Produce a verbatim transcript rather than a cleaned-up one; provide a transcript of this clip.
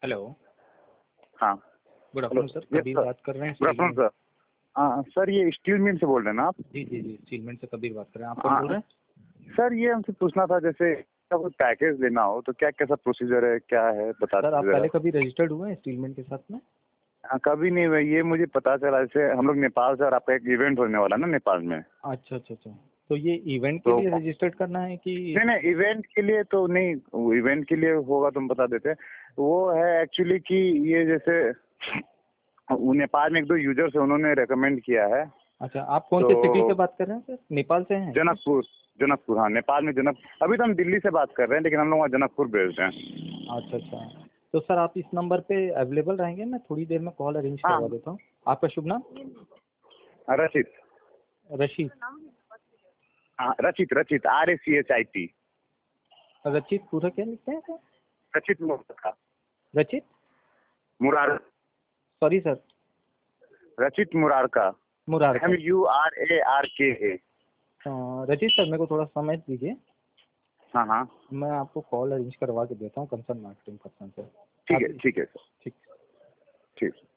Hello. हाँ। Good hello. Afternoon sir, yes Kabir sir. बात कर रहे हैं good steel afternoon mill. Sir. हाँ सर, ये स्टील मिल से बोल रहे हैं ना आप? जी जी जी स्टील मिल से कबीर बात कर रहे हैं। आप कौन हाँ बोल रहे हैं? सर, ये हमसे पूछना था, जैसे क्या कोई पैकेज लेना हो तो क्या कैसा प्रोसीजर है, क्या है, बता सर आप दीजिए जरा। पहले कभी रजिस्टर्ड हुए हैं स्टील मिल के साथ में? हाँ, कभी नहीं हुआ। ये मुझे पता चला, जैसे हम लोग नेपाल से, और आपका एक इवेंट होने वाला है ना नेपाल में। अच्छा अच्छा अच्छा। तो ये इवेंट के तो लिए रजिस्टर्ड करना है कि? नहीं नहीं, इवेंट के लिए तो नहीं। वो इवेंट के लिए होगा तो हम बता देते। वो है एक्चुअली कि ये जैसे वो नेपाल में एक दो यूजर्स है, उन्होंने रेकमेंड किया है। अच्छा, आप कौन से सिटी से तो बात कर रहे हैं सर? नेपाल से हैं? जनकपुर। जनकपुर, हाँ, नेपाल में जनक। अभी तो हम दिल्ली से बात कर रहे हैं, लेकिन हम लोग वहाँ जनकपुर भेज रहे हैं। अच्छा अच्छा। तो सर आप इस नंबर पे अवेलेबल रहेंगे? मैं थोड़ी देर में कॉल अरेंज हाँ। करवा देता हूँ। आपका शुभ नाम? रचित। रशीद। हाँ, Rachit Rachit, R A C H I T. Rachit पूरा क्या लिखते हैं sir? Rachit Murarka. Rachit? Murar sorry sir. Rachit Murarka. Murarka. M U R A R K A. अ, रचित सर, मेरे को थोड़ा समय दीजिए। हाँ हाँ, मैं आपको कॉल अरेंज करवा के देता हूँ कंसर्न मार्केटिंग पर्सन से। ठीक आप है ठीक है सर। ठीक। ठीक।